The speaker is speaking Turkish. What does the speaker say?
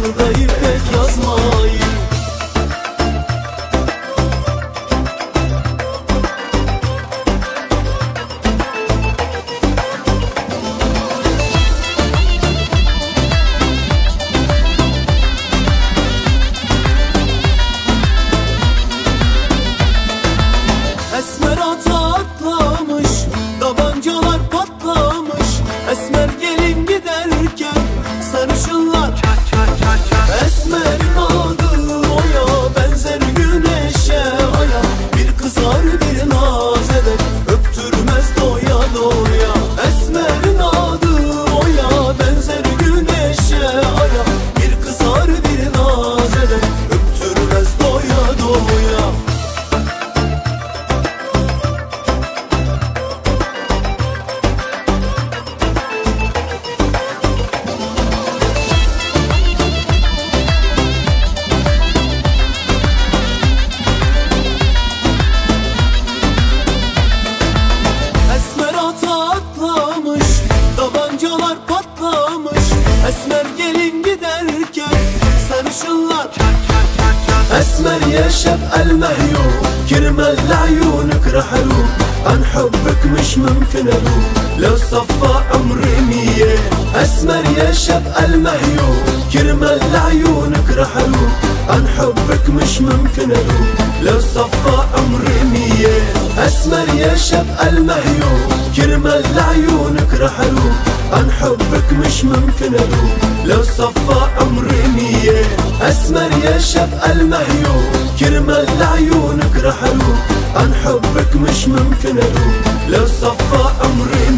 da ipek yazmayı. Esmer ata atlamış, tabancalar patlamış. Esmer gelin giderken sarışınlar Esmer'in adı Oya, benzer güneşe aya. Bir kızar bir naz eder, öptürmez doya doya. Esmer'in adı Oya, benzer güneşe aya. Bir kızar bir naz eder, öptürmez doya doya. Tabancalar patlamış, Esmer gelin giderken sarışınlar Esmer يا شب المهيوب كرمال لعيونك رح اروح عن حبك مش ممكن اروح لو صفى عمري مية. اسمر يا شب المهيوب كرمال لعيونك رح اروح عن حبك مش ممكن اروح لو صفى عمري مية. اسمر يا شب المهيوب كرمال لعيونك رح اروح عن حبك مش ممكن اروح لو صفى عمري مية. اسمر يا شب المهيوب كرمال لعيونك رح اروح عن حبك مش ممكن اروح لو صفى عمري